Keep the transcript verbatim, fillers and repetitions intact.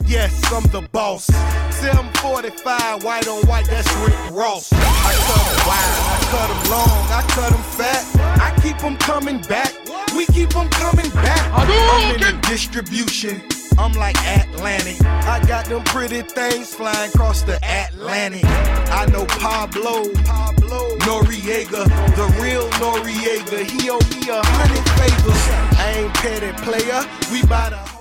Yes, I'm the boss. seven forty-five, white on white, that's Rick Ross. I cut them wide, I cut them long, I cut them fat. I keep them coming back, we keep them coming back. I'm in the distribution, I'm like Atlantic. I got them pretty things flying across the Atlantic. I know Pablo, Pablo Noriega, the real Noriega. He owe me a hundred favors. I ain't petty player, we bout a